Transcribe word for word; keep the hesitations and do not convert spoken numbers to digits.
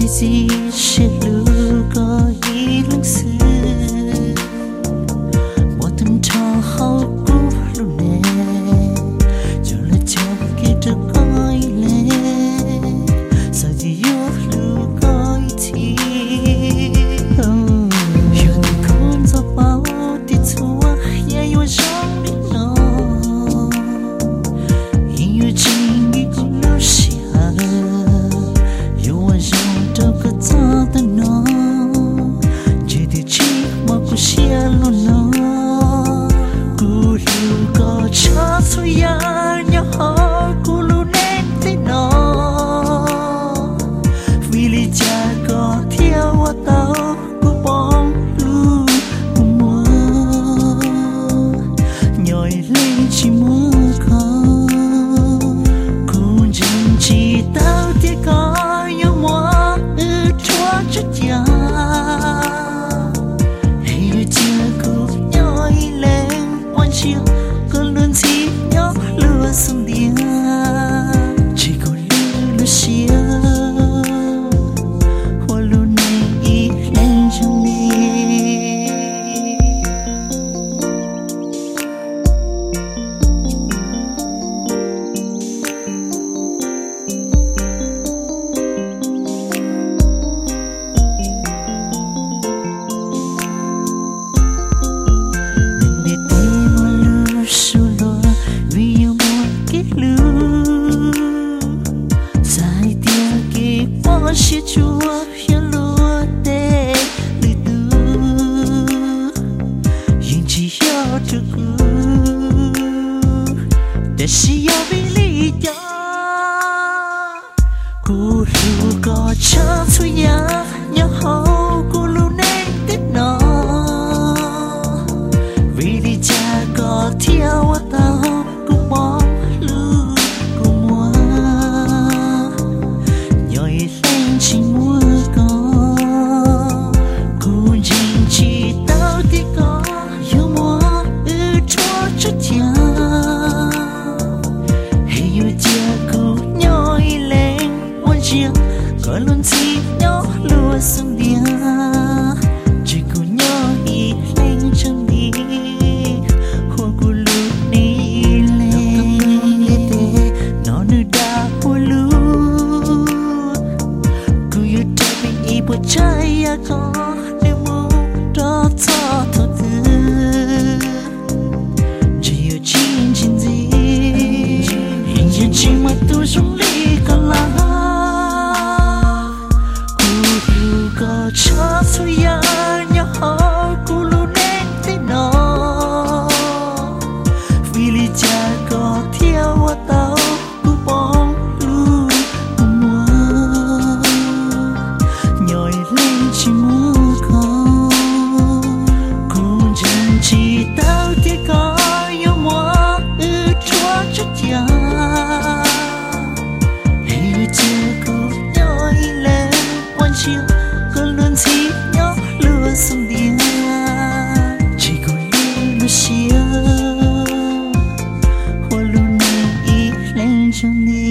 gì sẽ lưu có ý lăng xưa bỏ tâm cho hậu cũ luôn nè cho là cho kia được coi lên sao gì yêu lưu coi thì yêu tình không do bao thì thua ya yêu trong đi nó yêu chính đi cũng lưu xì hà yêu anh trong đâu có ta ta nó chỉ thì chỉ mà cô xia luôn nó cô lưu có cha thôi ya nhớ hỏi cô luôn nên thế nó vì lý cha có theo qua tao cô bóng lưu cô mơ nhồi lên chỉ mơ con cô chẳng chỉ tao tiếc có yêu mua ư chúa chút ya hay chưa cô nhồi lên quan chiếu cô luôn chỉ nhớ lừa sung dia chỉ cô lừa lừa xia hoa luôn này ý lên trong đi chia chúa hiểu lúa tê từ từ nhưng chỉ hiểu được để chỉ hiểu vì lý do cô lưu có cha thôi ya nhớ hậu cô lưu nên tết nó vì lý cha có theo tao cũng bỏ lưu cô mua nhồi chỉ mua có cô chính chỉ tao thì có yêu mua ư chúa chút ya hay yêu chia cô nhoi lên quan chiếu có luôn chỉ nhớ lúa sung dia chỉ cô nhớ ý lên trong đi hoa cô lúc đi lên nó nữ đã hoa lúa buat cahaya kau nemu rata tertu jiu jin jin zi hingga cuma tu suli kalah ku lu kau cha suya nyah ku lu nên thế nó vì lý cha có theo tao ku bóng lu chỉ muốn có cô chẳng chỉ tao thì có yêu mua ư chúa chút ya hay chưa cô nhoi lên quan chiếu cô luôn chỉ nhớ lừa sung dia chỉ cô lừa lừa xia hoa luôn này ý lên trong đi